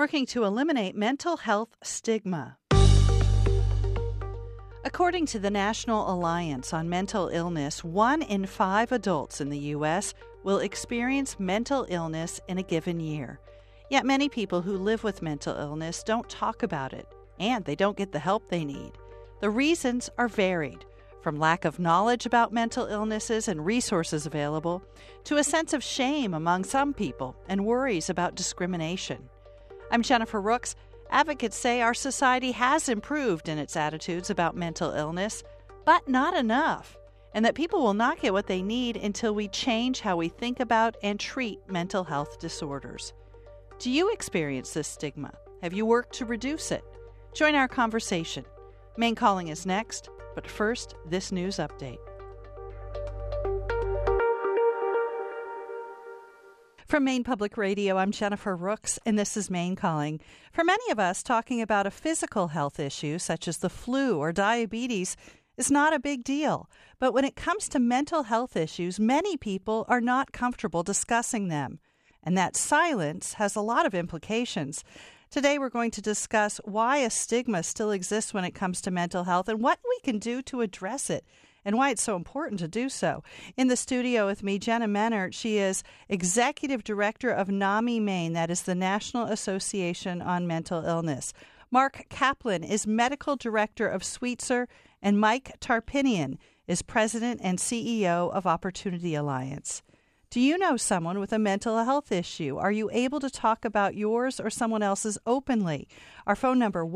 working to eliminate mental health stigma. According to the National Alliance on Mental Illness, 1 in 5 adults in the U.S. will experience mental illness in a given year. Yet many people who live with mental illness don't talk about it, and they don't get the help they need. The reasons are varied, from lack of knowledge about mental illnesses and resources available, to a sense of shame among some people and worries about discrimination. I'm Jennifer Rooks. Advocates say our society has improved in its attitudes about mental illness, but not enough, and that people will not get what they need until we change how we think about and treat mental health disorders. Do you experience this stigma? Have you worked to reduce it? Join our conversation. Maine Calling is next, but first, this news update. From Maine Public Radio, I'm Jennifer Rooks, and this is Maine Calling. For many of us, talking about a physical health issue, such as the flu or diabetes, is not a big deal. But when it comes to mental health issues, many people are not comfortable discussing them. And that silence has a lot of implications. Today, we're going to discuss why a stigma still exists when it comes to mental health and what we can do to address it, and why it's so important to do so. In the studio with me, Jenna Menert. She is Executive Director of NAMI Maine, that is the National Association on Mental Illness. Mark Kaplan is Medical Director of Sweetser, and Mike Tarpinian is President and CEO of Opportunity Alliance. Do you know someone with a mental health issue? Are you able to talk about yours or someone else's openly? Our phone number,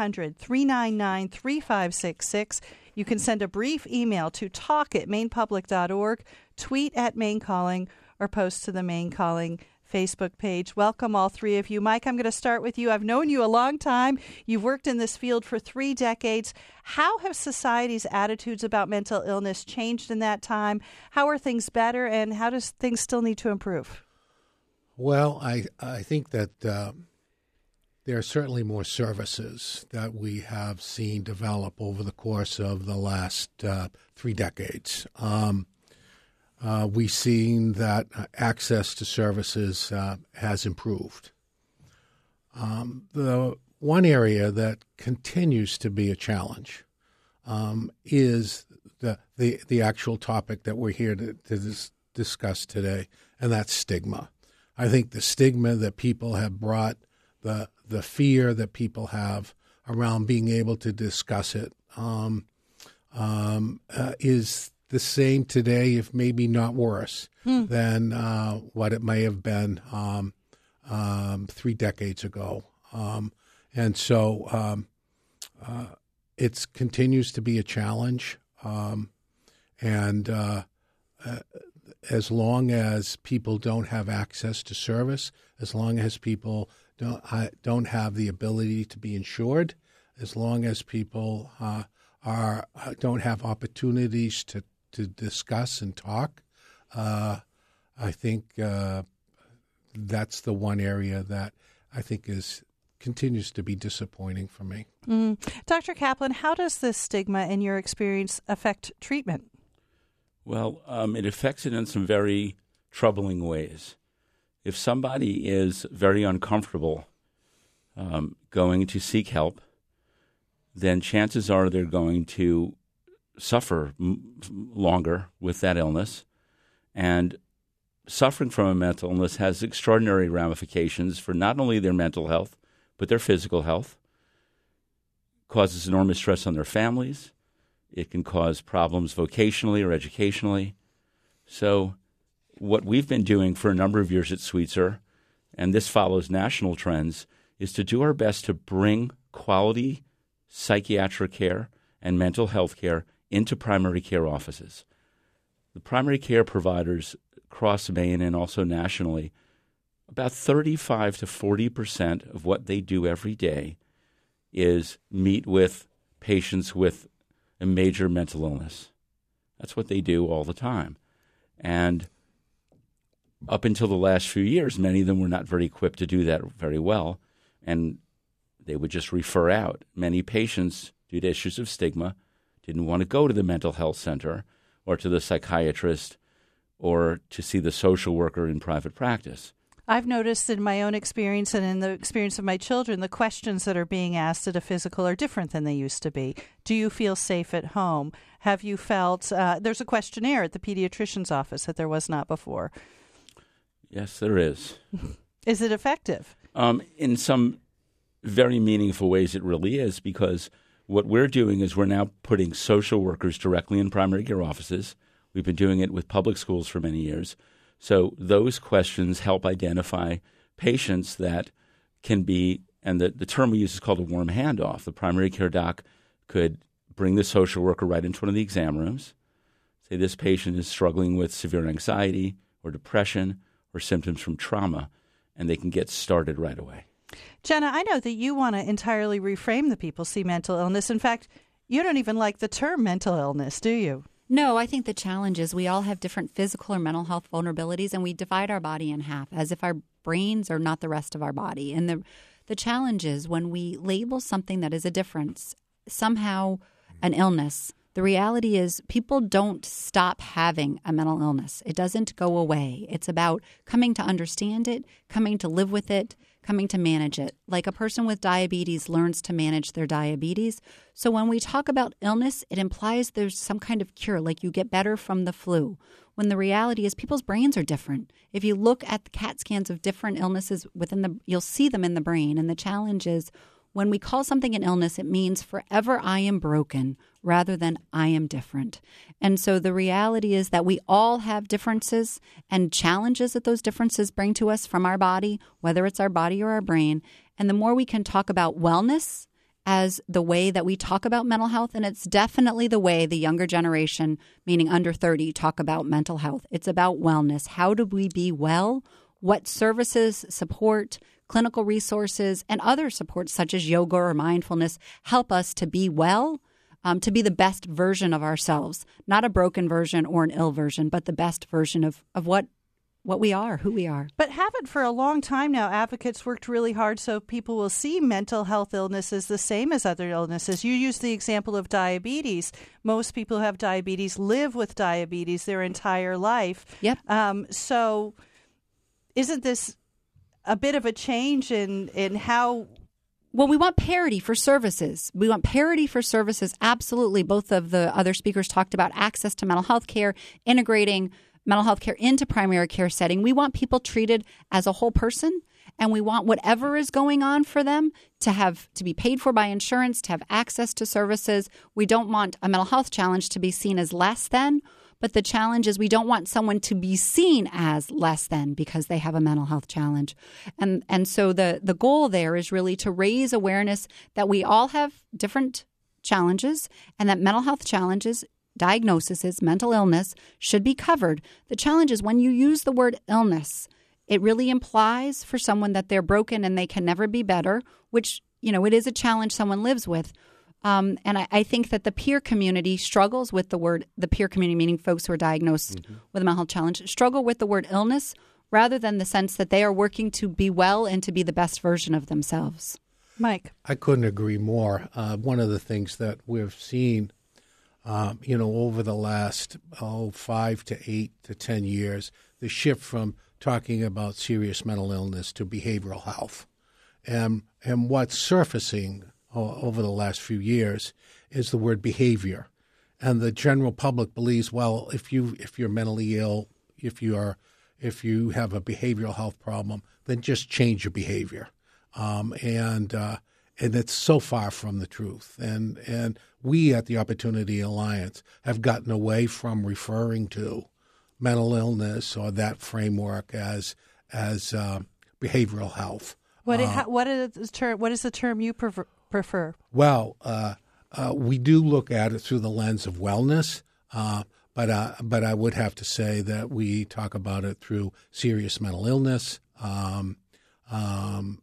1-800-399-3566. You can send a brief email to talk@mainepublic.org, tweet at Maine Calling, or post to the Maine Calling Facebook page. Welcome, all three of you. Mike, I'm going to start with you. I've known you a long time. You've worked in this field for 3 decades. How have society's attitudes about mental illness changed in that time? How are things better, and how does things still need to improve? Well, I think that there are certainly more services that we have seen develop over the course of the last 3 decades. We've seen that access to services has improved. The one area that continues to be a challenge is the actual topic that we're here to discuss today, and that's stigma. I think the stigma that people have brought, the fear that people have around being able to discuss it is the same today, if maybe not worse, than what it may have been 3 decades ago. And so it continues to be a challenge. And as long as people don't have access to service, as long as people don't have the ability to be insured, as long as people don't have opportunities to discuss and talk, I think that's the one area that I think continues to be disappointing for me. Dr. Kaplan, how does this stigma, in your experience, affect treatment? Well, it affects it in some very troubling ways. If somebody is very uncomfortable going to seek help, then chances are they're going to suffer longer with that illness. And suffering from a mental illness has extraordinary ramifications for not only their mental health, but their physical health. It causes enormous stress on their families. It can cause problems vocationally or educationally. So what we've been doing for a number of years at Sweetser, and this follows national trends, is to do our best to bring quality psychiatric care and mental health care into primary care offices. The primary care providers across Maine and also nationally, about 35 to 40% of what they do every day is meet with patients with a major mental illness. That's what they do all the time. And up until the last few years, many of them were not very equipped to do that very well, and they would just refer out. Many patients, due to issues of stigma, didn't want to go to the mental health center or to the psychiatrist or to see the social worker in private practice. I've noticed in my own experience and in the experience of my children, the questions that are being asked at a physical are different than they used to be. Do you feel safe at home? Have you felt there's a questionnaire at the pediatrician's office that there was not before? Yes, there is. Is it effective? In some very meaningful ways, it really is, because what we're doing is we're now putting social workers directly in primary care offices. We've been doing it with public schools for many years. So those questions help identify patients that can be, and the term we use is called a warm handoff. The primary care doc could bring the social worker right into one of the exam rooms, say this patient is struggling with severe anxiety or depression or symptoms from trauma, and they can get started right away. Jenna, I know that you want to entirely reframe the people see mental illness. In fact, you don't even like the term mental illness, do you? No, I think the challenge is we all have different physical or mental health vulnerabilities, and we divide our body in half as if our brains are not the rest of our body. And the challenge is when we label something that is a difference, somehow an illness, the reality is people don't stop having a mental illness. It doesn't go away. It's about coming to understand it, coming to live with it, coming to manage it. Like a person with diabetes learns to manage their diabetes. So when we talk about illness, it implies there's some kind of cure, like you get better from the flu. When the reality is people's brains are different. If you look at the CAT scans of different illnesses you'll see them in the brain. And the challenge is when we call something an illness, it means forever I am broken rather than I am different. And so the reality is that we all have differences and challenges that those differences bring to us from our body, whether it's our body or our brain. And the more we can talk about wellness as the way that we talk about mental health, and it's definitely the way the younger generation, meaning under 30, talk about mental health. It's about wellness. How do we be well? What services, support, clinical resources, and other supports such as yoga or mindfulness help us to be well, to be the best version of ourselves, not a broken version or an ill version, but the best version of what we are, who we are. But haven't for a long time now, advocates worked really hard so people will see mental health illnesses the same as other illnesses. You use the example of diabetes. Most people who have diabetes live with diabetes their entire life. Yep. So isn't this a bit of a change in how... Well, we want parity for services. We want parity for services, absolutely. Both of the other speakers talked about access to mental health care, integrating mental health care into primary care setting. We want people treated as a whole person, and we want whatever is going on for them to be paid for by insurance, to have access to services. We don't want a mental health challenge to be seen as less than, but the challenge is we don't want someone to be seen as less than because they have a mental health challenge. And so the goal there is really to raise awareness that we all have different challenges and that mental health challenges, diagnoses, mental illness should be covered. The challenge is when you use the word illness, it really implies for someone that they're broken and they can never be better, which, it is a challenge someone lives with. And I think that the peer community struggles with the peer community, meaning folks who are diagnosed with a mental health challenge, struggle with the word illness rather than the sense that they are working to be well and to be the best version of themselves. Mike. I couldn't agree more. One of the things that we've seen, over the last 5 to 8 to 10 years, the shift from talking about serious mental illness to behavioral health. And what's surfacing over the last few years is the word behavior. And the general public believes, well, if you're mentally ill, if you have a behavioral health problem, then just change your behavior. And it's so far from the truth. And we at the Opportunity Alliance have gotten away from referring to mental illness or that framework as behavioral health. What is the term you prefer? Well, we do look at it through the lens of wellness, but I would have to say that we talk about it through serious mental illness, and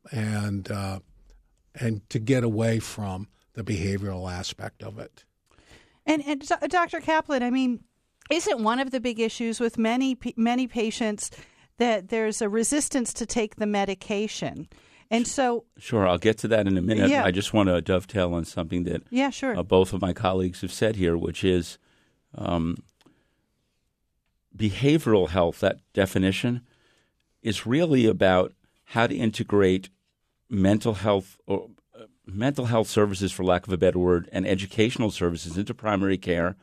to get away from the behavioral aspect of it. And Dr. Kaplan, isn't one of the big issues with many patients that there's a resistance to take the medication? And so, sure, I'll get to that in a minute. Yeah. I just want to dovetail on something that both of my colleagues have said here, which is behavioral health, that definition, is really about how to integrate mental health services, for lack of a better word, and educational services into primary care,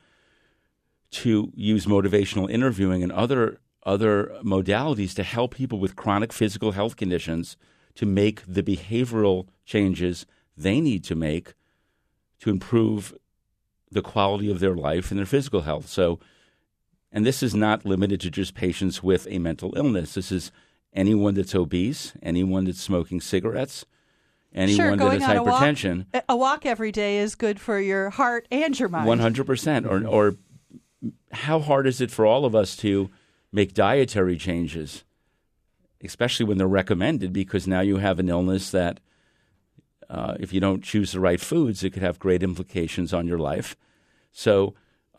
to use motivational interviewing and other modalities to help people with chronic physical health conditions to make the behavioral changes they need to make to improve the quality of their life and their physical health. So, and this is not limited to just patients with a mental illness. This is anyone that's obese, anyone that's smoking cigarettes, anyone that has hypertension. A walk every day is good for your heart and your mind. 100%. Or how hard is it for all of us to make dietary changes, especially when they're recommended, because now you have an illness that if you don't choose the right foods, it could have great implications on your life. So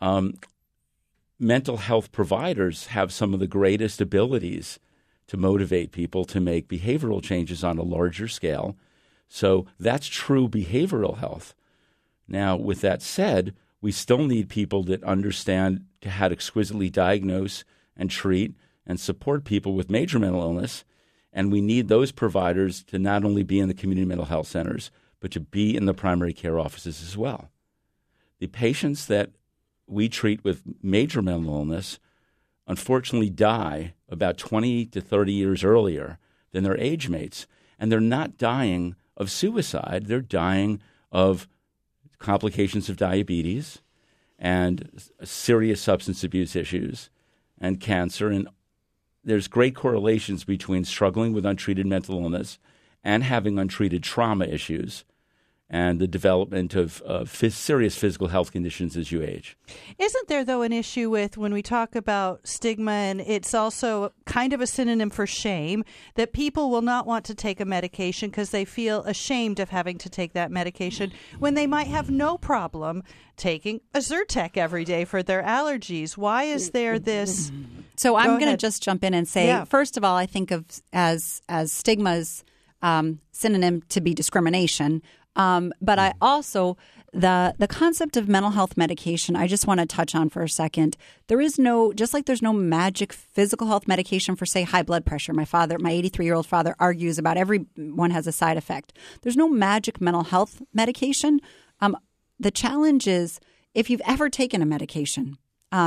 mental health providers have some of the greatest abilities to motivate people to make behavioral changes on a larger scale. So that's true behavioral health. Now, with that said, we still need people that understand how to exquisitely diagnose and treat and support people with major mental illness. And we need those providers to not only be in the community mental health centers, but to be in the primary care offices as well. The patients that we treat with major mental illness unfortunately die about 20 to 30 years earlier than their age mates. And they're not dying of suicide. They're dying of complications of diabetes and serious substance abuse issues and cancer. And there's great correlations between struggling with untreated mental illness and having untreated trauma issues and the development of serious physical health conditions as you age. Isn't there, though, an issue with when we talk about stigma, and it's also kind of a synonym for shame, that people will not want to take a medication because they feel ashamed of having to take that medication when they might have no problem taking a Zyrtec every day for their allergies? Why is there this? So I'm going to just jump in and say, first of all, I think of as stigma's synonym to be discrimination. But I also, the concept of mental health medication, I just want to touch on for a second. There is no, just like there's no magic physical health medication for, say, high blood pressure. My 83-year-old father argues about everyone has a side effect. There's no magic mental health medication. The challenge is if you've ever taken a medication,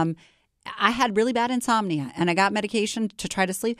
I had really bad insomnia and I got medication to try to sleep.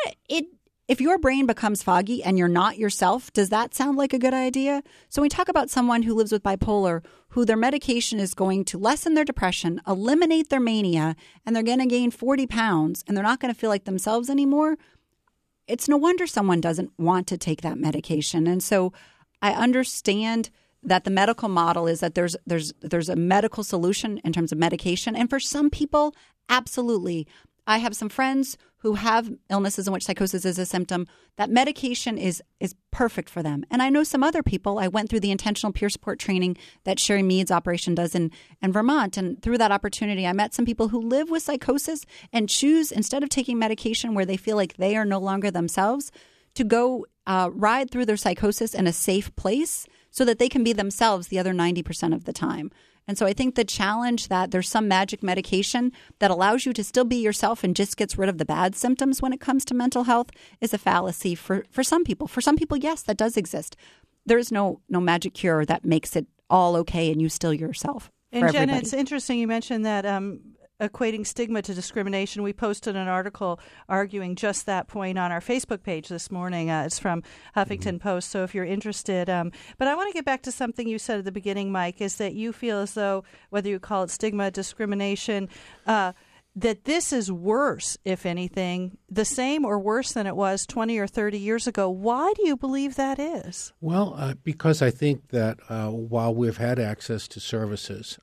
If your brain becomes foggy and you're not yourself, does that sound like a good idea? So we talk about someone who lives with bipolar, who their medication is going to lessen their depression, eliminate their mania, and they're going to gain 40 pounds, and they're not going to feel like themselves anymore. It's no wonder someone doesn't want to take that medication. And so I understand that the medical model is that there's a medical solution in terms of medication. And for some people, absolutely. I have some friends who have illnesses in which psychosis is a symptom. That medication is perfect for them. And I know some other people. I went through the intentional peer support training that Sherry Mead's operation does in Vermont. And through that opportunity, I met some people who live with psychosis and choose, instead of taking medication where they feel like they are no longer themselves, to go ride through their psychosis in a safe place so that they can be themselves the other 90% of the time. And so I think the challenge that there's some magic medication that allows you to still be yourself and just gets rid of the bad symptoms when it comes to mental health is a fallacy for some people. For some people, yes, that does exist. There is no magic cure that makes it all okay and you still yourself. And Jenna, it's interesting you mentioned that equating stigma to discrimination. We posted an article arguing just that point on our Facebook page this morning. It's from Huffington Post, so if you're interested. But I want to get back to something you said at the beginning, Mike, is that you feel as though, whether you call it stigma, discrimination, that this is worse, if anything, the same or worse than it was 20 or 30 years ago. Why do you believe that is? Well, because I think that while we've had access to services,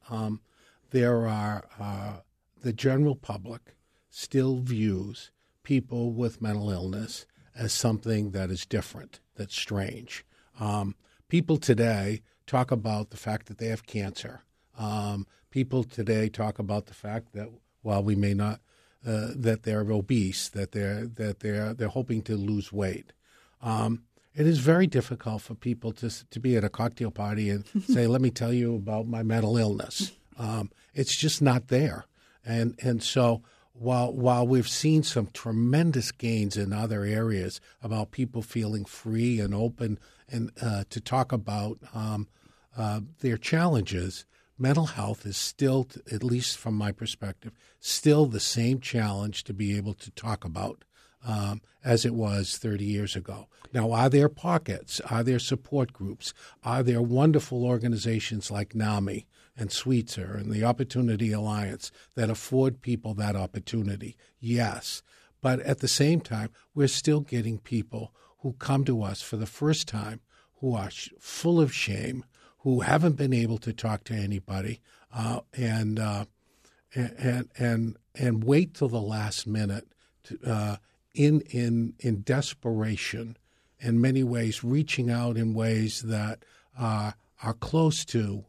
there are the general public still views people with mental illness as something that is different, that's strange. People today talk about the fact that they have cancer. People today talk about the fact that while we may not, that they're obese, that they're hoping to lose weight. It is very difficult for people to be at a cocktail party and say, "Let me tell you about my mental illness." It's just not there. And so while we've seen some tremendous gains in other areas about people feeling free and open and to talk about their challenges, mental health is still, at least from my perspective, still the same challenge to be able to talk about as it was 30 years ago. Now, are there pockets? Are there support groups? Are there wonderful organizations like NAMI and Sweetser and the Opportunity Alliance that afford people that opportunity? Yes. But at the same time, we're still getting people who come to us for the first time who are full of shame, who haven't been able to talk to anybody, and wait till the last minute to, in desperation, in many ways, reaching out in ways that are close to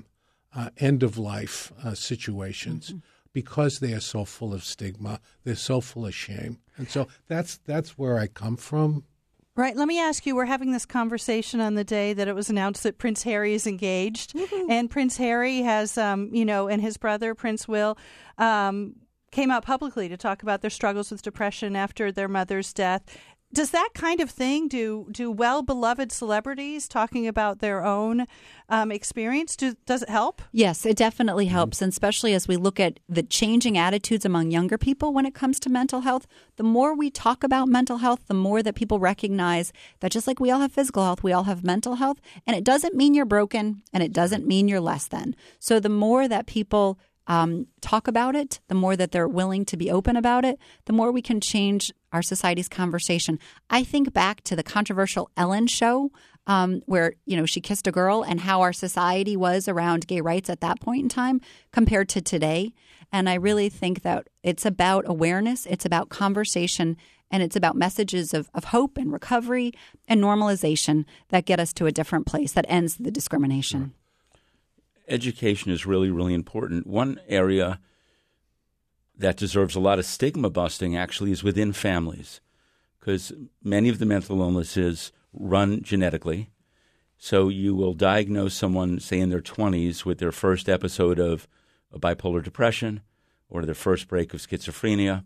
end-of-life situations because they are so full of stigma, they're so full of shame. And so that's where I come from. Right. Let me ask you, we're having this conversation on the day that it was announced that Prince Harry is engaged. Mm-hmm. And Prince Harry has, and his brother, Prince Will, came out publicly to talk about their struggles with depression after their mother's death. Does that kind of thing, do well-beloved celebrities talking about their own experience, does it help? Yes, it definitely helps, and especially as we look at the changing attitudes among younger people when it comes to mental health. The more we talk about mental health, the more that people recognize that just like we all have physical health, we all have mental health, and it doesn't mean you're broken, and it doesn't mean you're less than. So the more that people talk about it, the more that they're willing to be open about it, the more we can change our society's conversation. I think back to the controversial Ellen show where, she kissed a girl and how our society was around gay rights at that point in time compared to today. And I really think that it's about awareness, it's about conversation, and it's about messages of hope and recovery and normalization that get us to a different place that ends the discrimination. Sure. Education is really, really important. One area that deserves a lot of stigma busting actually is within families, because many of the mental illnesses run genetically. So you will diagnose someone, say, in their 20s with their first episode of bipolar depression or their first break of schizophrenia,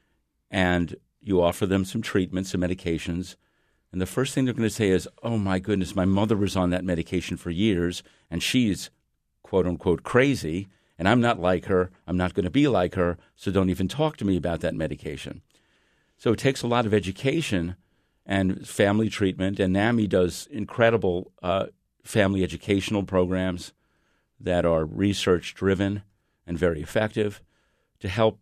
and you offer them some treatments, some medications, and the first thing they're going to say is, oh, my goodness, my mother was on that medication for years, and she's quote-unquote crazy, and I'm not like her, I'm not going to be like her, so don't even talk to me about that medication. So it takes a lot of education and family treatment, and NAMI does incredible family educational programs that are research-driven and very effective to help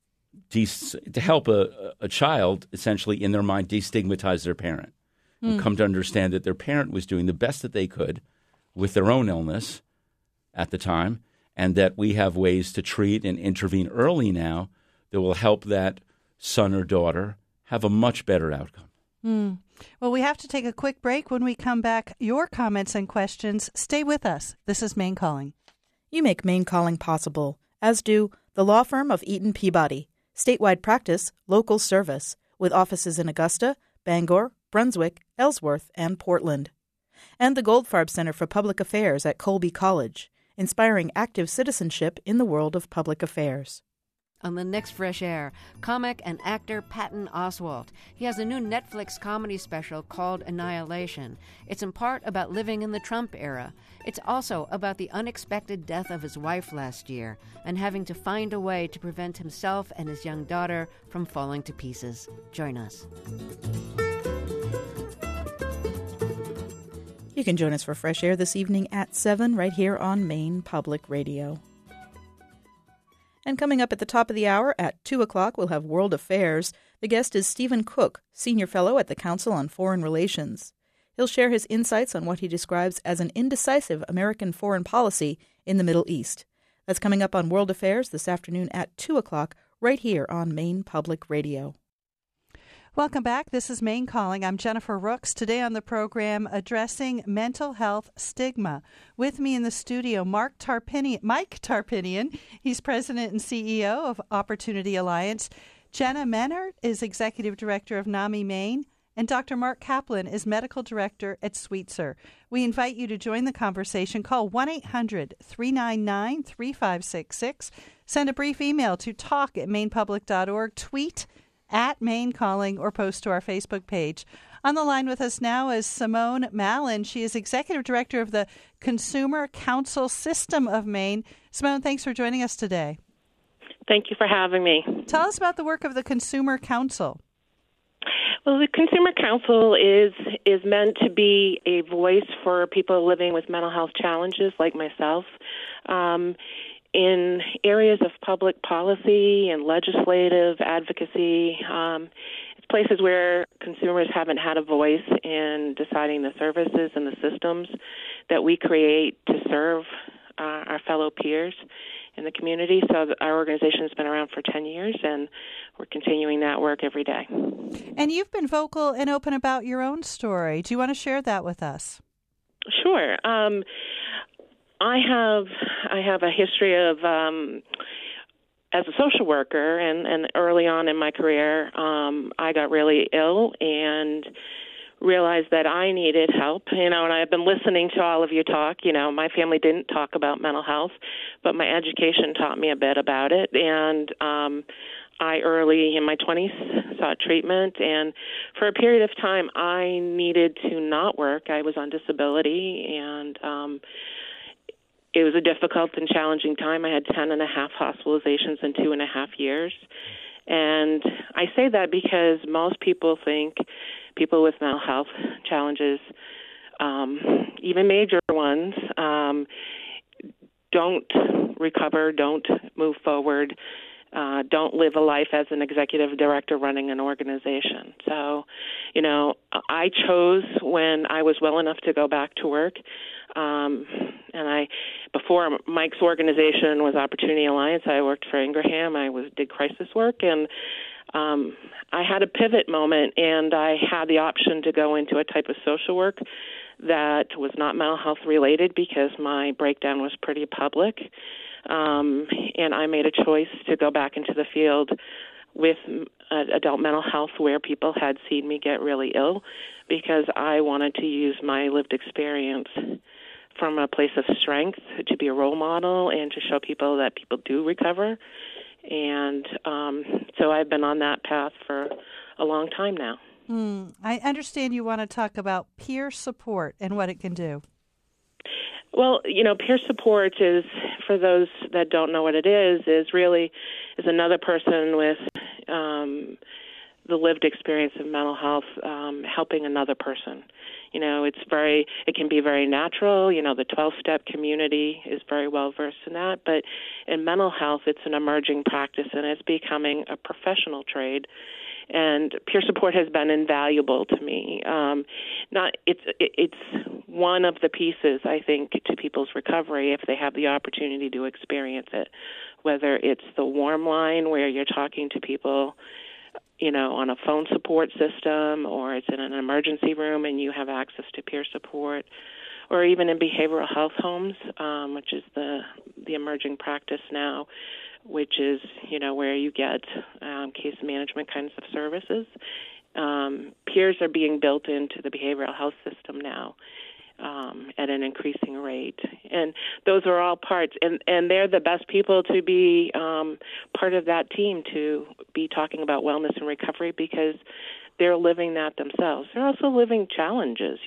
a child, essentially, in their mind, destigmatize their parent and come to understand that their parent was doing the best that they could with their own illness at the time, and that we have ways to treat and intervene early now that will help that son or daughter have a much better outcome. Well, we have to take a quick break. When we come back, your comments and questions. Stay with us. This is Maine Calling. You make Maine Calling possible, as do the law firm of Eaton Peabody. Statewide practice, local service, with offices in Augusta, Bangor, Brunswick, Ellsworth, and Portland. And the Goldfarb Center for Public Affairs at Colby College, inspiring active citizenship in the world of public affairs. On the next Fresh Air, comic and actor Patton Oswalt. He has a new Netflix comedy special called Annihilation. It's in part about living in the Trump era. It's also about the unexpected death of his wife last year and having to find a way to prevent himself and his young daughter from falling to pieces. Join us. You can join us for Fresh Air this evening at 7 right here on Maine Public Radio. And coming up at the top of the hour at 2 o'clock, we'll have World Affairs. The guest is Stephen Cook, Senior Fellow at the Council on Foreign Relations. He'll share his insights on what he describes as an indecisive American foreign policy in the Middle East. That's coming up on World Affairs this afternoon at 2 o'clock right here on Maine Public Radio. Welcome back. This is Maine Calling. I'm Jennifer Rooks. Today on the program, addressing mental health stigma. With me in the studio, Mike Tarpinian. He's president and CEO of Opportunity Alliance. Jenna Menhart is executive director of NAMI Maine. and Dr. Mark Kaplan is Medical Director at Sweetser. We invite you to join the conversation. Call 1-800-399-3566. Send a brief email to talk@mainepublic.org, tweet @MaineCalling, or post to our Facebook page. On the line with us now is Simone Mallon. She is Executive Director of the Consumer Counsel System of Maine. Simone, thanks for joining us today. Thank you for having me. Tell us about the work of the Consumer Counsel. Well, the Consumer Counsel is meant to be a voice for people living with mental health challenges like myself in areas of public policy and legislative advocacy. It's places where consumers haven't had a voice in deciding the services and the systems that we create to serve our fellow peers in the community. So our organization has been around for 10 years, and we're continuing that work every day. And you've been vocal and open about your own story. Do you want to share that with us? Sure. I have a history of as a social worker, and early on in my career, I got really ill and realized that I needed help, and I've been listening to all of you talk. My family didn't talk about mental health, but my education taught me a bit about it, and I early in my 20s sought treatment, and for a period of time I needed to not work. I was on disability, and it was a difficult and challenging time. I had 10.5 hospitalizations in 2.5 years, and I say that because most people think people with mental health challenges, even major ones, don't recover, don't move forward, don't live a life as an executive director running an organization. So, I chose when I was well enough to go back to work, and before Mike's organization was Opportunity Alliance, I worked for Ingraham. Did crisis work, and I had a pivot moment, and I had the option to go into a type of social work that was not mental health related because my breakdown was pretty public. And I made a choice to go back into the field with adult mental health where people had seen me get really ill, because I wanted to use my lived experience from a place of strength to be a role model and to show people that people do recover. And so I've been on that path for a long time now. I understand you want to talk about peer support and what it can do. Well, peer support is, for those that don't know what it is another person with the lived experience of mental health helping another person. It can be very natural. The 12-step community is very well versed in that. But in mental health, it's an emerging practice, and it's becoming a professional trade. And peer support has been invaluable to me. It's one of the pieces, I think, to people's recovery if they have the opportunity to experience it. Whether it's the warm line where you're talking to people, on a phone support system, or it's in an emergency room and you have access to peer support, or even in behavioral health homes, which is the emerging practice now, which is, where you get case management kinds of services. Peers are being built into the behavioral health system now at an increasing rate. And those are all parts, and they're the best people to be part of that team, to be talking about wellness and recovery, because they're living that themselves. They're also living challenges,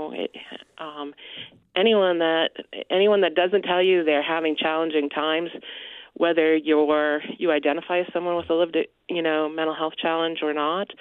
anyone that doesn't tell you they're having challenging times, whether you identify as someone with a lived, mental health challenge or not,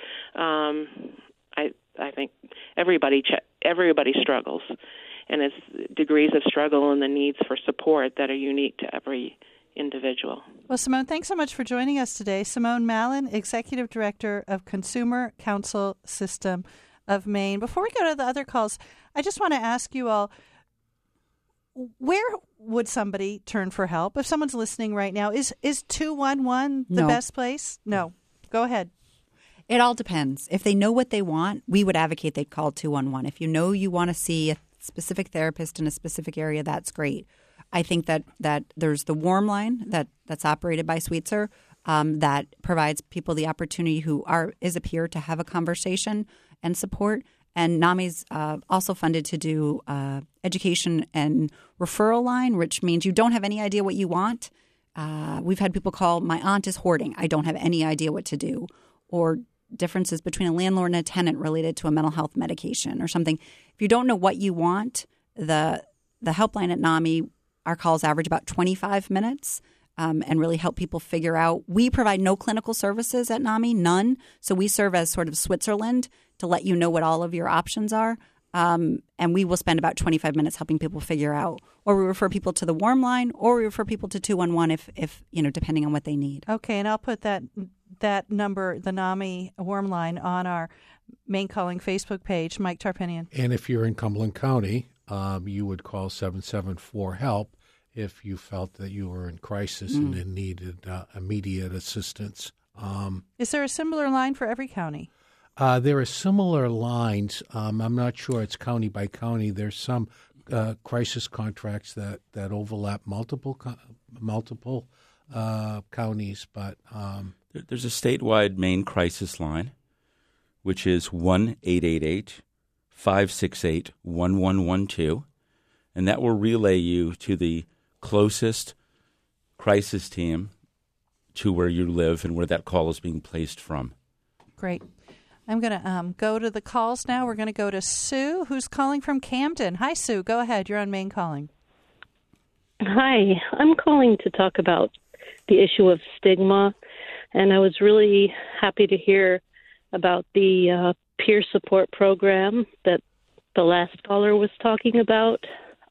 I think everybody struggles, and it's degrees of struggle and the needs for support that are unique to every individual. Well, Simone, thanks so much for joining us today. Simone Mallon, Executive Director of Consumer Counsel System of Maine. Before we go to the other calls, I just want to ask you all, where would somebody turn for help? If someone's listening right now, is 211 the best place? No. Go ahead. It all depends. If they know what they want, we would advocate they call 211. If you know you want to see a specific therapist in a specific area, that's great. I think that there's the warm line that's operated by Sweetser that provides people the opportunity who is a peer to have a conversation and support. And NAMI's also funded to do education and referral line, which means you don't have any idea what you want. We've had people call, my aunt is hoarding. I don't have any idea what to do. Or differences between a landlord and a tenant related to a mental health medication or something. If you don't know what you want, the helpline at NAMI, our calls average about 25 minutes. And really help people figure out. We provide no clinical services at NAMI, none. So we serve as sort of Switzerland to let you know what all of your options are. And we will spend about 25 minutes helping people figure out. Or we refer people to the warm line, or we refer people to 211 if depending on what they need. Okay, and I'll put that number, the NAMI warm line, on our Maine Calling Facebook page. Mike Tarpinian. And if you're in Cumberland County, you would call 774-HELP. If you felt that you were in crisis and needed immediate assistance. Is there a similar line for every county? There are similar lines. I'm not sure it's county by county. There's some crisis contracts that overlap multiple counties, but there's a statewide Maine crisis line, which is 1-888-568-1112, and that will relay you to the closest crisis team to where you live and where that call is being placed from. Great. I'm going to go to the calls now. We're going to go to Sue, who's calling from Camden. Hi, Sue. Go ahead. You're on Maine Calling. Hi. I'm calling to talk about the issue of stigma, and I was really happy to hear about the peer support program that the last caller was talking about.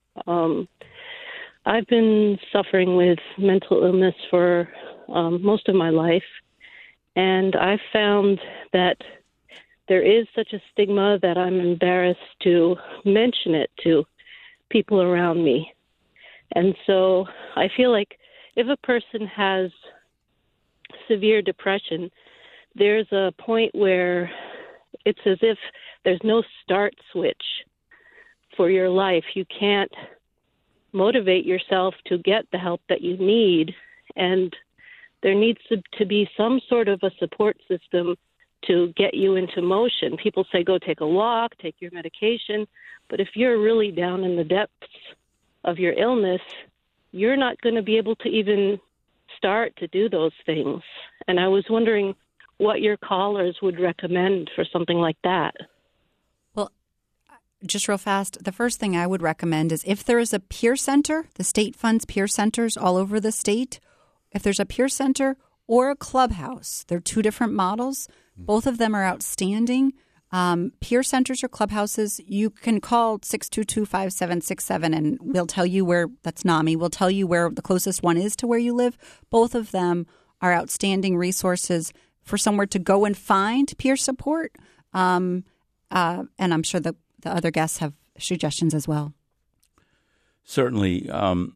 I've been suffering with mental illness for most of my life, and I've found that there is such a stigma that I'm embarrassed to mention it to people around me. And so I feel like if a person has severe depression, there's a point where it's as if there's no start switch for your life. You can't motivate yourself to get the help that you need, and there needs to be some sort of a support system to get you into motion. People say go take a walk, take your medication, but if you're really down in the depths of your illness, you're not going to be able to even start to do those things. And I was wondering what your callers would recommend for something like that. Just real fast, the first thing I would recommend is if there is a peer center, the state funds peer centers all over the state. If there's a peer center or a clubhouse, they're two different models. Both of them are outstanding. Peer centers or clubhouses, you can call 622-5767 and we'll tell you where, that's NAMI, we'll tell you where the closest one is to where you live. Both of them are outstanding resources for somewhere to go and find peer support. And I'm sure the other guests have suggestions as well. Certainly.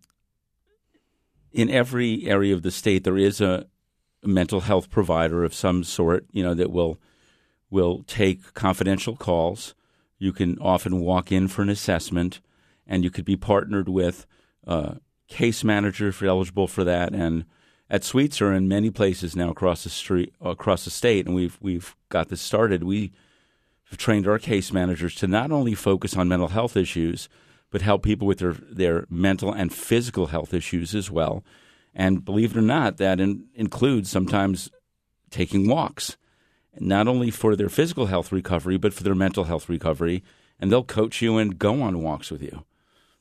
In every area of the state, there is a mental health provider of some sort, that will take confidential calls. You can often walk in for an assessment, and you could be partnered with a case manager if you're eligible for that. And at Sweetser, in many places now across the state, and we've got this started. We have trained our case managers to not only focus on mental health issues, but help people with their mental and physical health issues as well. And believe it or not, that includes sometimes taking walks, not only for their physical health recovery, but for their mental health recovery. And they'll coach you and go on walks with you.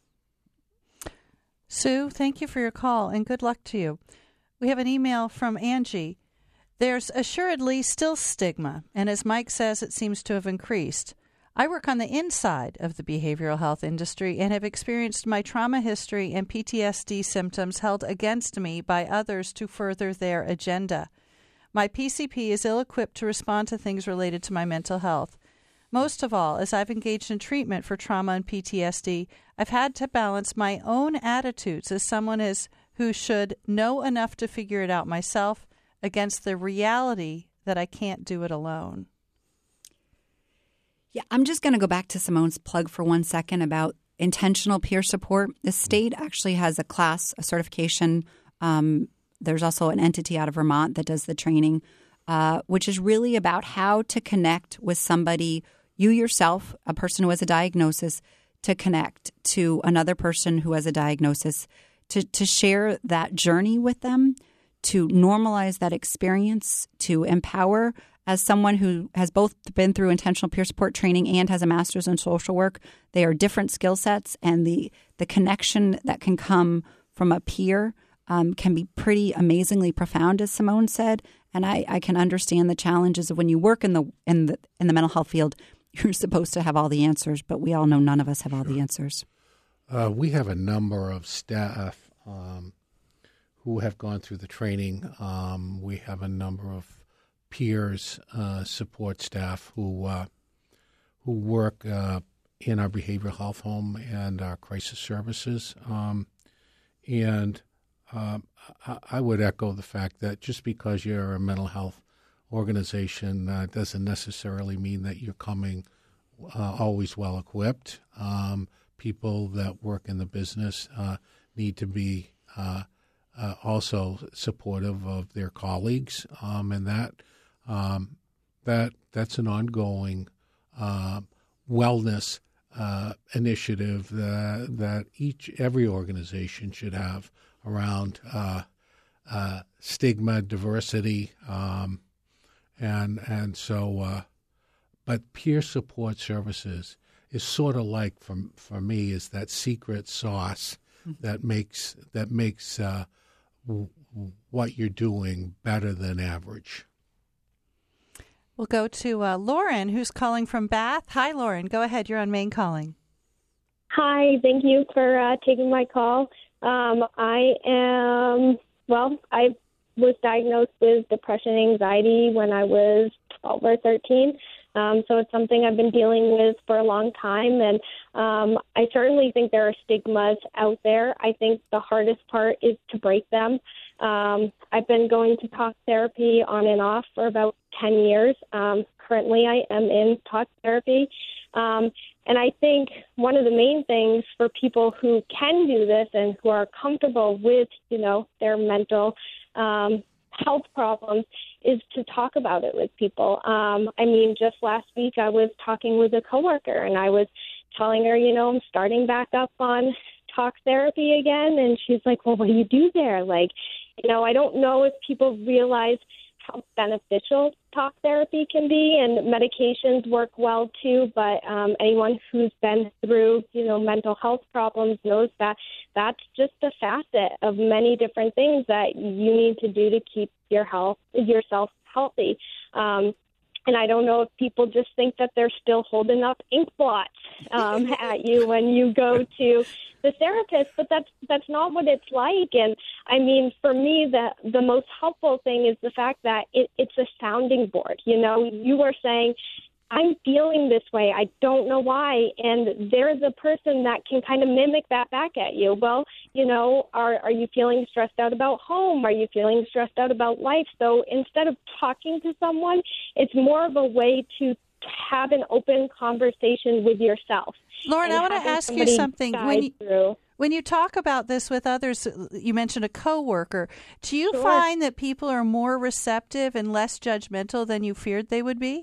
Sue, thank you for your call, and good luck to you. We have an email from Angie. There's assuredly still stigma, and as Mike says, it seems to have increased. I work on the inside of the behavioral health industry and have experienced my trauma history and PTSD symptoms held against me by others to further their agenda. My PCP is ill-equipped to respond to things related to my mental health. Most of all, as I've engaged in treatment for trauma and PTSD, I've had to balance my own attitudes as someone who should know enough to figure it out myself against the reality that I can't do it alone. Yeah, I'm just going to go back to Simone's plug for 1 second about intentional peer support. The state actually has a class, a certification. There's also an entity out of Vermont that does the training, which is really about how to connect with somebody you yourself, a person who has a diagnosis, to connect to another person who has a diagnosis, to share that journey with them, to normalize that experience, to empower. As someone who has both been through intentional peer support training and has a master's in social work, they are different skill sets, and the connection that can come from a peer can be pretty amazingly profound, as Simone said. And I can understand the challenges of when you work in the mental health field. You're supposed to have all the answers, but we all know none of us have all the answers. We have a number of staff who have gone through the training. We have a number of peers, support staff who work in our behavioral health home and our crisis services. And I would echo the fact that just because you're a mental health organization doesn't necessarily mean that you're coming always well equipped. People that work in the business need to be also supportive of their colleagues, and that's an ongoing wellness initiative that every organization should have around stigma, diversity, and so. But peer support services is sort of like, for me, is that secret sauce that makes what you're doing better than average. We'll go to Lauren, who's calling from Bath. Hi, Lauren. Go ahead. You're on Main Calling. Hi. Thank you for taking my call. I was diagnosed with depression and anxiety when I was 12 or 13. So it's something I've been dealing with for a long time. And I certainly think there are stigmas out there. I think the hardest part is to break them. I've been going to talk therapy on and off for about 10 years. Currently, I am in talk therapy. And I think one of the main things for people who can do this and who are comfortable with, their mental health problems is to talk about it with people. Just last week I was talking with a coworker and I was telling her, I'm starting back up on talk therapy again. And she's like, well, what do you do there? I don't know if people realize how beneficial talk therapy can be, and medications work well too, but anyone who's been through, mental health problems knows that that's just a facet of many different things that you need to do to keep yourself healthy. And I don't know if people just think that they're still holding up ink blots at you when you go to the therapist, but that's not what it's like. And for me, the most helpful thing is the fact that it's a sounding board. You were saying, I'm feeling this way. I don't know why. And there's a person that can kind of mimic that back at you. Well, are you feeling stressed out about home? Are you feeling stressed out about life? So instead of talking to someone, it's more of a way to have an open conversation with yourself. Lauren, I want to ask you something. When you talk about this with others, you mentioned a coworker. Do you find that people are more receptive and less judgmental than you feared they would be?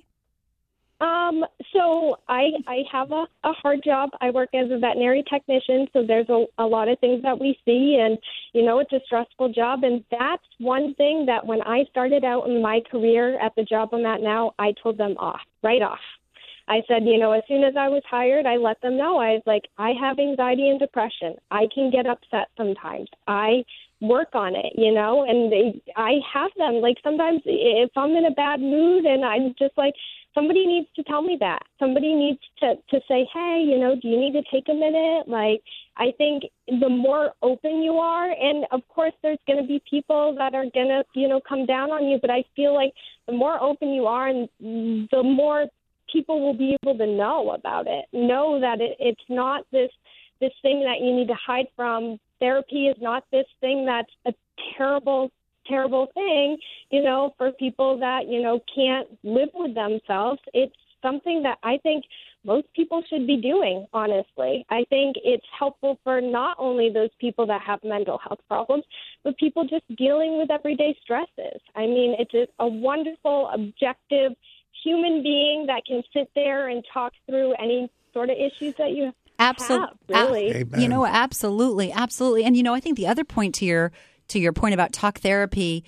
So I have a hard job. I work as a veterinary technician, so there's a lot of things that we see, and, it's a stressful job. And that's one thing that when I started out in my career at the job I'm at now, I told them right off. I said, as soon as I was hired, I let them know. I was like, I have anxiety and depression. I can get upset sometimes. I work on it, and I have them. Sometimes if I'm in a bad mood and I'm just like, somebody needs to tell me that. Somebody needs to say, hey, do you need to take a minute? I think the more open you are, and of course there's going to be people that are going to, come down on you, but I feel like the more open you are and the more people will be able to know about it, know that it's not this thing that you need to hide from. Therapy is not this thing that's a terrible thing, for people that, can't live with themselves. It's something that I think most people should be doing, honestly. I think it's helpful for not only those people that have mental health problems, but people just dealing with everyday stresses. It's a wonderful, objective human being that can sit there and talk through any sort of issues that you have, really. Amen. Absolutely. And, I think the other point to your point about talk therapy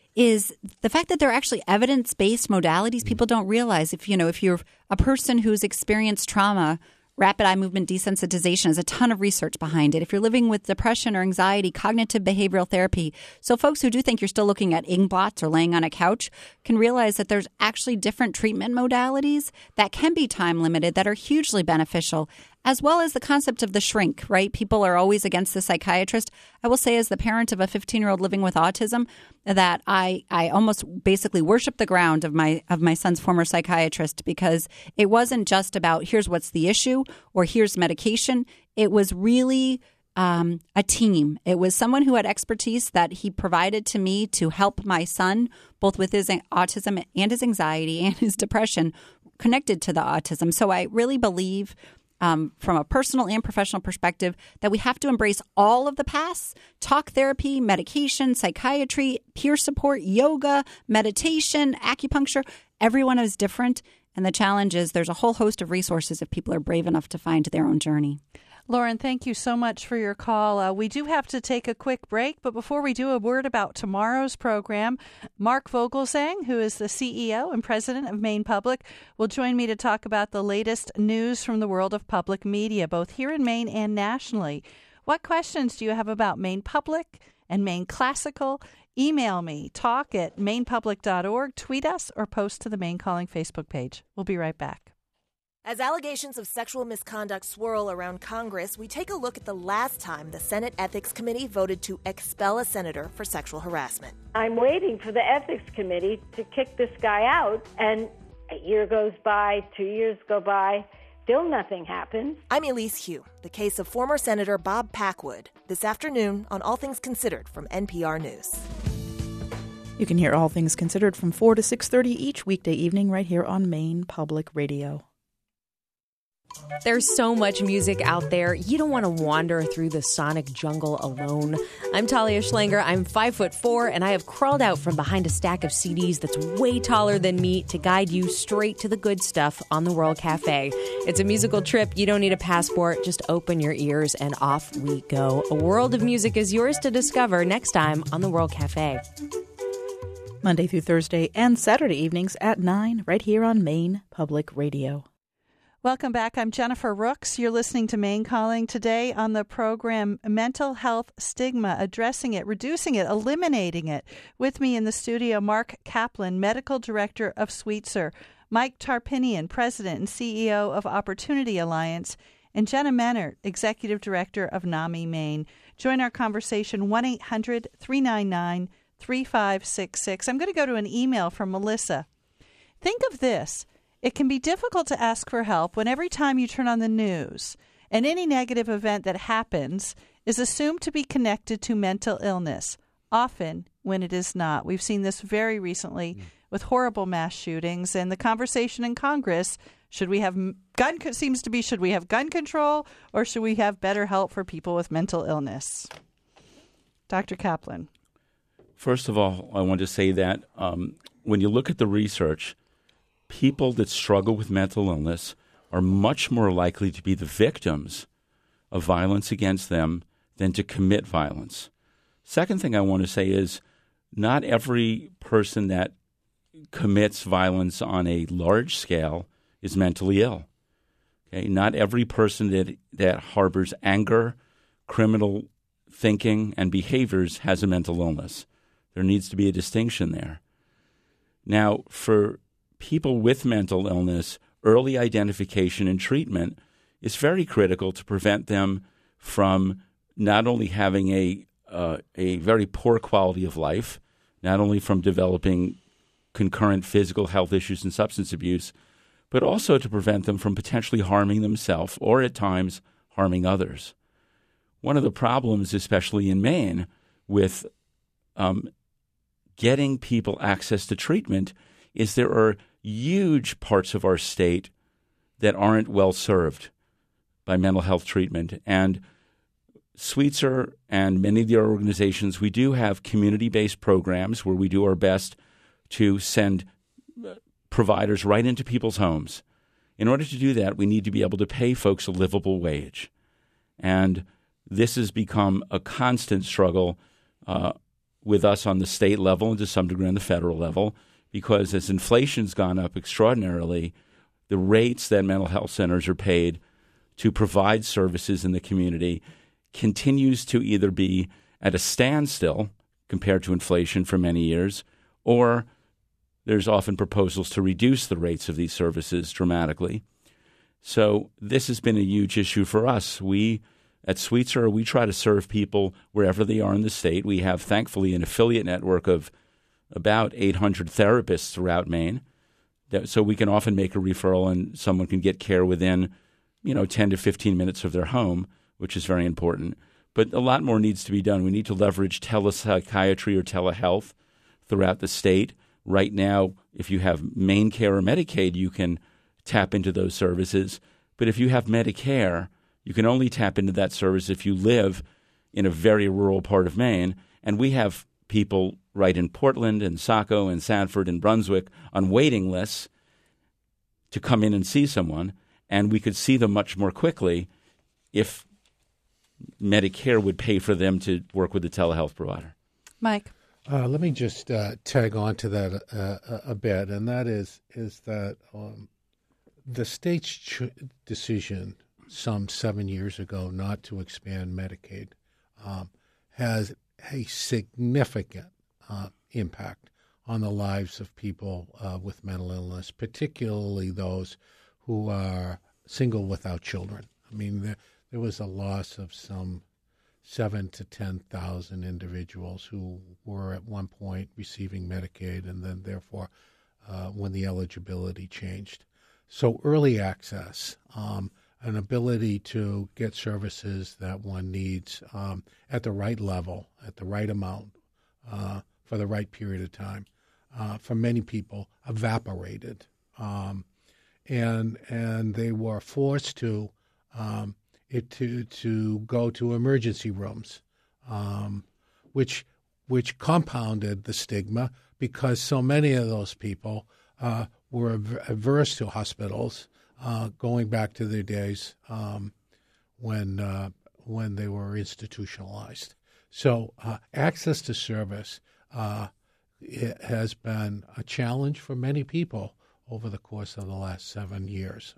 is the fact that they're actually evidence-based modalities. People don't realize if you're a person who's experienced trauma, rapid eye movement desensitization has a ton of research behind it. If you're living with depression or anxiety, cognitive behavioral therapy. So folks who do think you're still looking at ingbots or laying on a couch can realize that there's actually different treatment modalities that can be time limited that are hugely beneficial, as well as the concept of the shrink, right? People are always against the psychiatrist. I will say as the parent of a 15-year-old living with autism that I almost basically worship the ground of my son's former psychiatrist, because it wasn't just about here's what's the issue or here's medication. It was really a team. It was someone who had expertise that he provided to me to help my son, both with his autism and his anxiety and his depression connected to the autism. So I really believe from a personal and professional perspective that we have to embrace all of the paths: talk therapy, medication, psychiatry, peer support, yoga, meditation, acupuncture. Everyone is different. And the challenge is there's a whole host of resources if people are brave enough to find their own journey. Lauren, thank you so much for your call. We do have to take a quick break, but before we do, a word about tomorrow's program. Mark Vogelsang, who is the CEO and president of Maine Public, will join me to talk about the latest news from the world of public media, both here in Maine and nationally. What questions do you have about Maine Public and Maine Classical? Email me, talk@mainepublic.org, tweet us, or post to the Maine Calling Facebook page. We'll be right back. As allegations of sexual misconduct swirl around Congress, we take a look at the last time the Senate Ethics Committee voted to expel a senator for sexual harassment. I'm waiting for the Ethics Committee to kick this guy out, and a year goes by, 2 years go by, still nothing happens. I'm Elise Hugh, the case of former Senator Bob Packwood, this afternoon on All Things Considered from NPR News. You can hear All Things Considered from 4 to 6:30 each weekday evening right here on Maine Public Radio. There's so much music out there, you don't want to wander through the sonic jungle alone. I'm Talia Schlanger, I'm 5'4", and I have crawled out from behind a stack of CDs that's way taller than me to guide you straight to the good stuff on the World Cafe. It's a musical trip, you don't need a passport, just open your ears and off we go. A world of music is yours to discover next time on the World Cafe. Monday through Thursday and Saturday evenings at 9 right here on Maine Public Radio. Welcome back. I'm Jennifer Rooks. You're listening to Maine Calling. Today on the program, mental health stigma, addressing it, reducing it, eliminating it. With me in the studio, Mark Kaplan, Medical Director of Sweetser, Mike Tarpinian, President and CEO of Opportunity Alliance, and Jenna Menert, Executive Director of NAMI Maine. Join our conversation, 1-800-399-3566. I'm going to go to an email from Melissa. Think of this. It can be difficult to ask for help when every time you turn on the news and any negative event that happens is assumed to be connected to mental illness, often when it is not. We've seen this very recently with horrible mass shootings, and the conversation in Congress, should we have gun control or should we have better help for people with mental illness? Dr. Kaplan. First of all, I want to say that when you look at the research, people that struggle with mental illness are much more likely to be the victims of violence against them than to commit violence. Second thing I want to say is not every person that commits violence on a large scale is mentally ill. Okay? Not every person that harbors anger, criminal thinking, and behaviors has a mental illness. There needs to be a distinction there. Now, for people with mental illness, early identification and treatment is very critical to prevent them from not only having a very poor quality of life, not only from developing concurrent physical health issues and substance abuse, but also to prevent them from potentially harming themselves or at times harming others. One of the problems, especially in Maine, with getting people access to treatment is there are huge parts of our state that aren't well served by mental health treatment. And Sweetser and many of the other organizations, we do have community-based programs where we do our best to send providers right into people's homes. In order to do that, we need to be able to pay folks a livable wage. And this has become a constant struggle with us on the state level and to some degree on the federal level, because as inflation's gone up extraordinarily, the rates that mental health centers are paid to provide services in the community continues to either be at a standstill compared to inflation for many years, or there's often proposals to reduce the rates of these services dramatically. So this has been a huge issue for us. We at Sweetser, we try to serve people wherever they are in the state. We have, thankfully, an affiliate network of about 800 therapists throughout Maine. So we can often make a referral and someone can get care within, 10 to 15 minutes of their home, which is very important. But a lot more needs to be done. We need to leverage telepsychiatry or telehealth throughout the state. Right now, if you have MaineCare or Medicaid, you can tap into those services. But if you have Medicare, you can only tap into that service if you live in a very rural part of Maine. And we have people right in Portland and Saco and Sanford and Brunswick on waiting lists to come in and see someone. And we could see them much more quickly if Medicare would pay for them to work with a telehealth provider. Mike? Let me just tag on to that a bit, and that is that the state's decision some 7 years ago not to expand Medicaid has a significant impact on the lives of people with mental illness, particularly those who are single without children. I mean, there was a loss of some 7,000 to 10,000 individuals who were at one point receiving Medicaid, and then therefore when the eligibility changed. So early access, an ability to get services that one needs at the right level, at the right amount, for the right period of time, for many people evaporated. And they were forced to go to emergency rooms, which compounded the stigma because so many of those people were averse to hospitals, going back to their days when they were institutionalized. So access to service it has been a challenge for many people over the course of the last 7 years.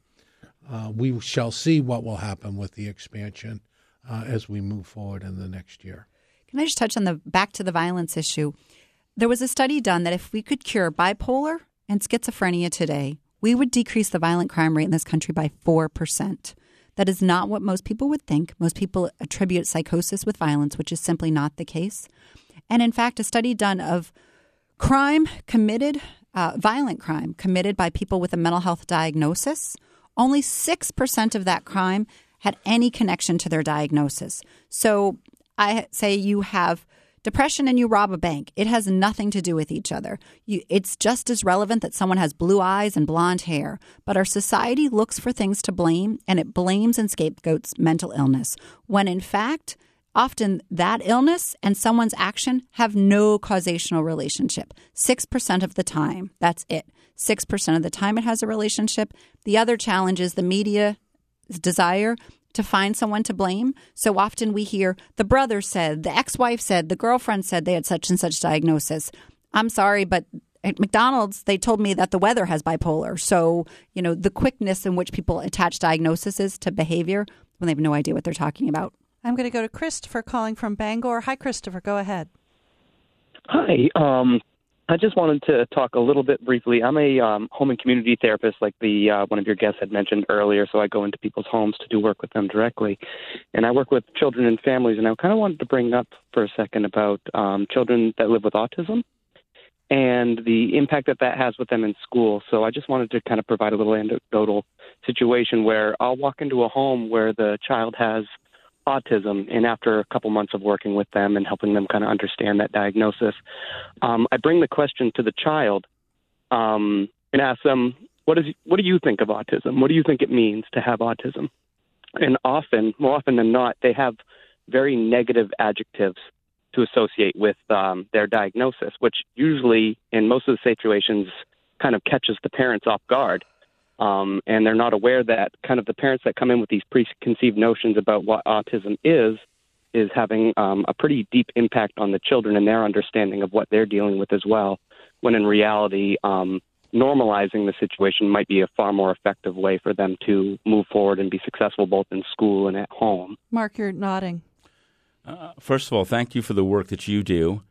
We shall see what will happen with the expansion as we move forward in the next year. Can I just touch on back to the violence issue? There was a study done that if we could cure bipolar and schizophrenia today, we would decrease the violent crime rate in this country by 4%. That is not what most people would think. Most people attribute psychosis with violence, which is simply not the case. And in fact, a study done of crime committed, violent crime committed by people with a mental health diagnosis, only 6% of that crime had any connection to their diagnosis. So I say you have depression and you rob a bank. It has nothing to do with each other. It's just as relevant that someone has blue eyes and blonde hair. But our society looks for things to blame, and it blames and scapegoats mental illness, when in fact, often that illness and someone's action have no causational relationship. 6% of the time, that's it. 6% of the time it has a relationship. The other challenge is the media's desire to find someone to blame. So often we hear the brother said, the ex-wife said, the girlfriend said they had such and such diagnosis. I'm sorry, but at McDonald's, they told me that the weather has bipolar. So, the quickness in which people attach diagnoses to behavior when they have no idea what they're talking about. I'm going to go to Christopher calling from Bangor. Hi, Christopher. Go ahead. Hi. I just wanted to talk a little bit briefly. I'm a home and community therapist, like one of your guests had mentioned earlier, so I go into people's homes to do work with them directly. And I work with children and families, and I kind of wanted to bring up for a second about children that live with autism and the impact that has with them in school. So I just wanted to kind of provide a little anecdotal situation where I'll walk into a home where the child has autism, and after a couple months of working with them and helping them kind of understand that diagnosis, I bring the question to the child and ask them, what do you think of autism? What do you think it means to have autism? And more often than not, they have very negative adjectives to associate with their diagnosis, which usually in most of the situations kind of catches the parents off guard. And they're not aware that kind of the parents that come in with these preconceived notions about what autism is having a pretty deep impact on the children and their understanding of what they're dealing with as well, when in reality, normalizing the situation might be a far more effective way for them to move forward and be successful both in school and at home. Mark, you're nodding. First of all, thank you for the work that you do.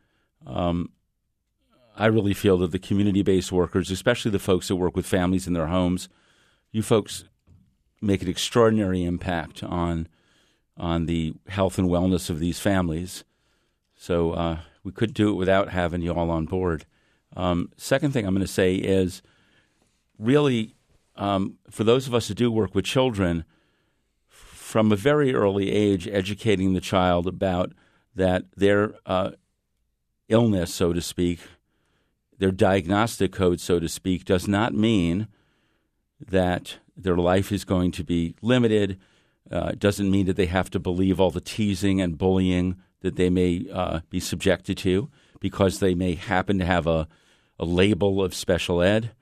I really feel that the community-based workers, especially the folks that work with families in their homes, you folks make an extraordinary impact on the health and wellness of these families. So we couldn't do it without having you all on board. Second thing I'm going to say is really for those of us who do work with children, from a very early age, educating the child about that their illness, so to speak, their diagnostic code, so to speak, does not mean that their life is going to be limited. It doesn't mean that they have to believe all the teasing and bullying that they may be subjected to because they may happen to have a label of special ed.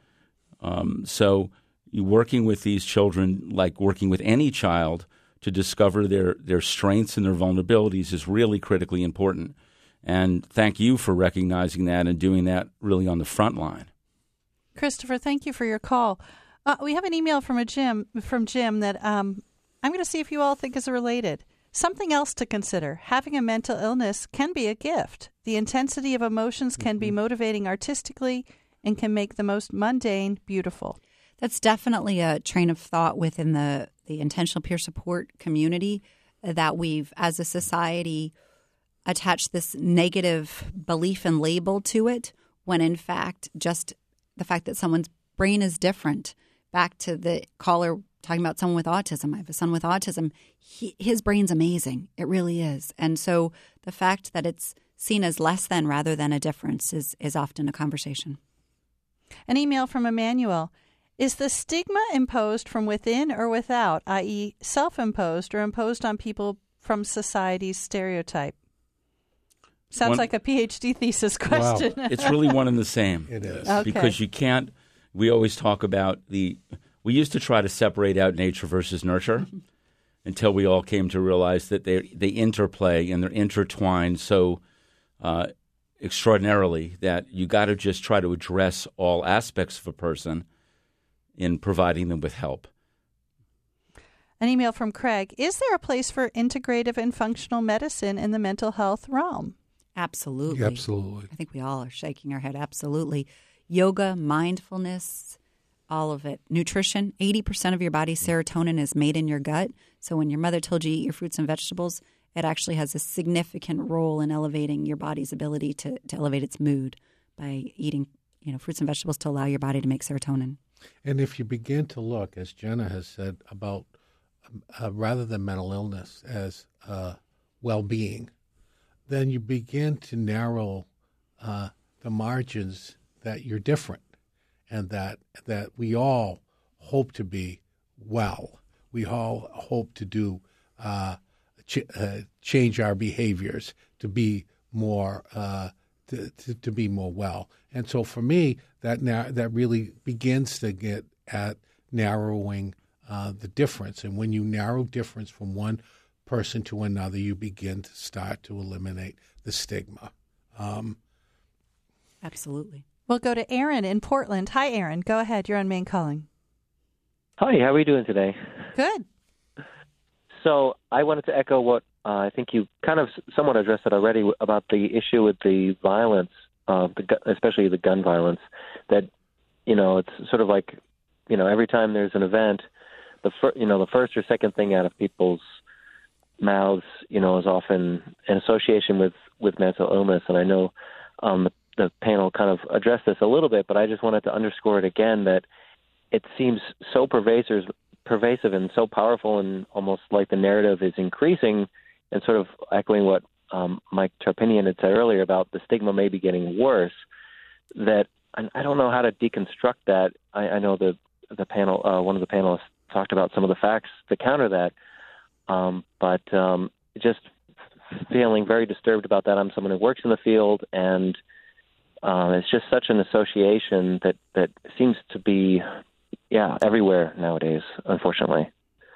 So working with these children, like working with any child, to discover their strengths and their vulnerabilities is really critically important. And thank you for recognizing that and doing that really on the front line. Christopher, thank you for your call. We have an email from Jim that I'm going to see if you all think is related. Something else to consider. Having a mental illness can be a gift. The intensity of emotions can be motivating artistically and can make the most mundane beautiful. That's definitely a train of thought within the intentional peer support community that we've, as a society, attached this negative belief and label to it when, in fact, just the fact that someone's brain is different. Back to the caller talking about someone with autism. I have a son with autism. His brain's amazing. It really is. And so the fact that it's seen as less than rather than a difference is often a conversation. An email from Emmanuel. Is the stigma imposed from within or without, i.e. self-imposed or imposed on people from society's stereotype? Sounds like a PhD thesis question. Wow. It's really one and the same. It is. Okay. Because you can't – we always talk about we used to try to separate out nature versus nurture until we all came to realize that they interplay and they're intertwined so extraordinarily that you got to just try to address all aspects of a person in providing them with help. An email from Craig. Is there a place for integrative and functional medicine in the mental health realm? Absolutely. Absolutely. I think we all are shaking our head. Absolutely. Yoga, mindfulness, all of it. Nutrition. 80% of your body's serotonin is made in your gut. So when your mother told you to eat your fruits and vegetables, it actually has a significant role in elevating your body's ability to elevate its mood by eating, fruits and vegetables to allow your body to make serotonin. And if you begin to look, as Jenna has said, about rather than mental illness as well-being, then you begin to narrow the margins that you're different and that we all hope to be well. We all hope to do change our behaviors to be more to be more well. And so for me, that really begins to get at narrowing the difference. And when you narrow difference from one person to another, you begin to start to eliminate the stigma. Absolutely. We'll go to Aaron in Portland. Hi, Aaron. Go ahead. You're on Main Calling. Hi, how are we doing today? Good. So I wanted to echo what I think you kind of somewhat addressed it already about the issue with the violence, especially the gun violence, that, it's sort of like, every time there's an event, the first or second thing out of people's mouths, is often an association with mental illness. And I know the panel kind of addressed this a little bit, but I just wanted to underscore it again that it seems so pervasive and so powerful, and almost like the narrative is increasing, and sort of echoing what Mike Tarpinian had said earlier about the stigma may be getting worse, that I don't know how to deconstruct that. I know the panel, one of the panelists talked about some of the facts to counter that, but just feeling very disturbed about that. I'm someone who works in the field, and It's just such an association that seems to be, everywhere nowadays, unfortunately.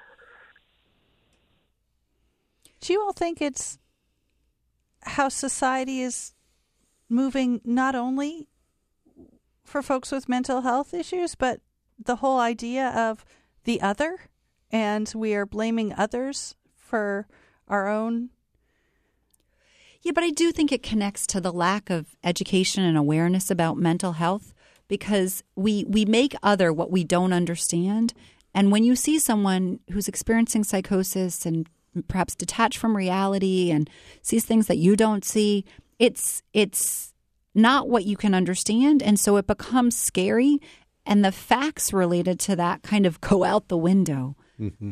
Do you all think it's how society is moving, not only for folks with mental health issues, but the whole idea of the other, and we are blaming others for our own? Yeah, but I do think it connects to the lack of education and awareness about mental health, because we make other what we don't understand. And when you see someone who's experiencing psychosis and perhaps detached from reality and sees things that you don't see, it's not what you can understand. And so it becomes scary. And the facts related to that kind of go out the window. Mm-hmm.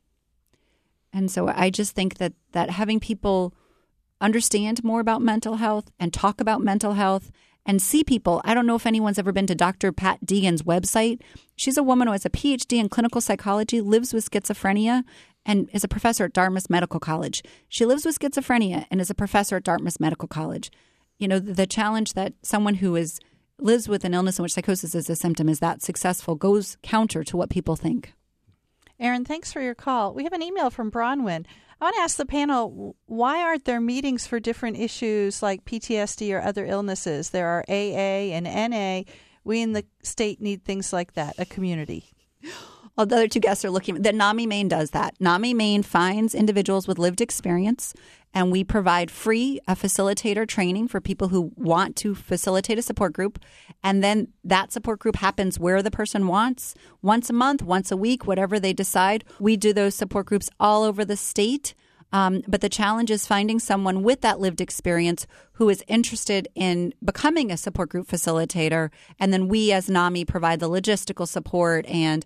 And so I just think that having people understand more about mental health and talk about mental health and see people. I don't know if anyone's ever been to Dr. Pat Deegan's website. She's a woman who has a PhD in clinical psychology, lives with schizophrenia, and is a professor at Dartmouth Medical College. She lives with schizophrenia and is a professor at Dartmouth Medical College. You know, the challenge that someone who lives with an illness in which psychosis is a symptom is that successful goes counter to what people think. Aaron, thanks for your call. We have an email from Bronwyn. I want to ask the panel, why aren't there meetings for different issues like PTSD or other illnesses? There are AA and NA. We in the state need things like that, a community. Well, the other two guests are looking. The NAMI Maine does that. NAMI Maine finds individuals with lived experience, and we provide free facilitator training for people who want to facilitate a support group. And then that support group happens where the person wants, once a month, once a week, whatever they decide. We do those support groups all over the state. But the challenge is finding someone with that lived experience who is interested in becoming a support group facilitator. And then we as NAMI provide the logistical support and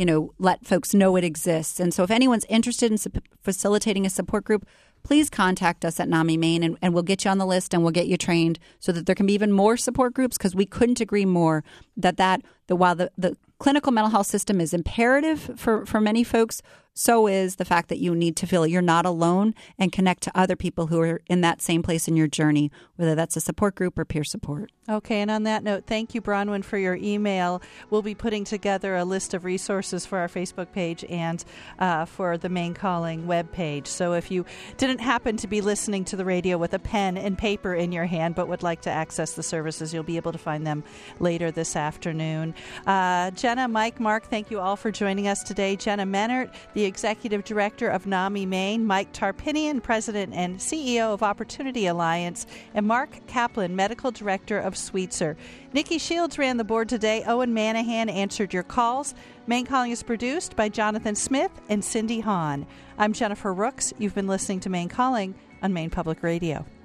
let folks know it exists. And so if anyone's interested in facilitating a support group, please contact us at NAMI Maine, and we'll get you on the list and we'll get you trained so that there can be even more support groups, because we couldn't agree more that while the clinical mental health system is imperative for many folks, so is the fact that you need to feel you're not alone and connect to other people who are in that same place in your journey, whether that's a support group or peer support. Okay, and on that note, thank you, Bronwyn, for your email. We'll be putting together a list of resources for our Facebook page and for the Maine Calling webpage. So if you didn't happen to be listening to the radio with a pen and paper in your hand but would like to access the services, you'll be able to find them later this afternoon. Jenna, Mike, Mark, thank you all for joining us today. Jenna Menert, the Executive Director of NAMI Maine, Mike Tarpinian, President and CEO of Opportunity Alliance, and Mark Kaplan, Medical Director of Sweetser. Nikki Shields ran the board today. Owen Manahan answered your calls. Maine Calling is produced by Jonathan Smith and Cindy Hahn. I'm Jennifer Rooks. You've been listening to Maine Calling on Maine Public Radio.